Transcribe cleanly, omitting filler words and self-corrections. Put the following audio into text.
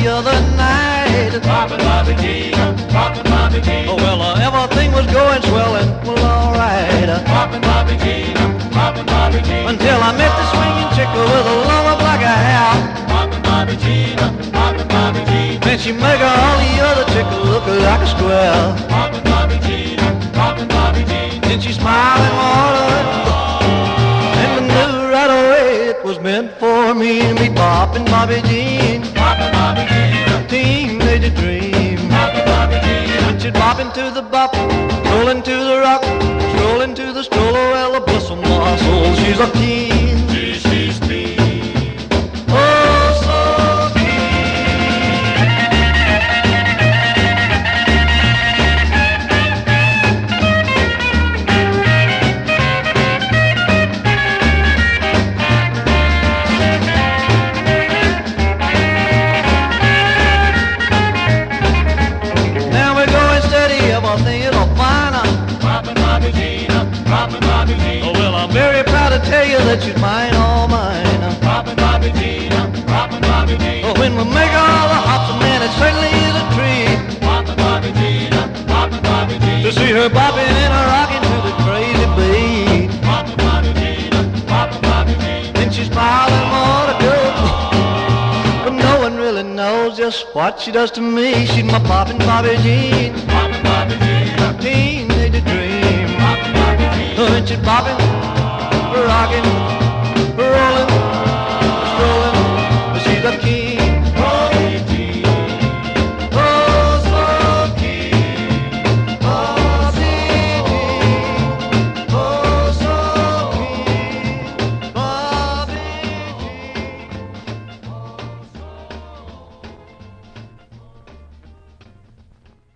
the other night. Poppin' Bobby Jean, poppin' Bobby Jean. Oh, well, everything was going swell and well, all right. Poppin' Bobby Jean, poppin' Bobby Jean. Until I met the swinging chick with a love of like a hair. Poppin' Bobby Jean, poppin' Bobby Jean. Then she make all the other chicks look like a square. Poppin' Bobby Jean, poppin' Bobby Jean. Then she smiled and hollered, and I knew right away it was meant for me to meet Poppin' Bobby Jean. Poppin' Bobby Jean, Teenage dream. poppin' Bobby Jean. When she'd bop into the bop, strolling to the rock, strolling to the stroller, well, bless my soul, she's a teen. She's teen. Oh, so teen. Now we're going steady, everything is fine. Poppin' Bobby Jean, poppin' Bobby Jean. Oh, well, I'm very proud to tell you that she's mine, all mine. Poppin' Bobby Jean, poppin' Bobby Jean. Oh, when we make all the hops, man, it certainly is a treat Poppin' Bobby Jean, poppin' Bobby Jean. to see her bopping and a rocking to the crazy beat. Poppin' Bobby Jean, poppin' Bobby Jean. Then she's smiling more to go, but no one really knows just what she does to me. She's my poppin' Bobby Jean, Poppin' Bobby Jean, teenage dream. poppin' Bobby Jean. When she's bopping, rocking,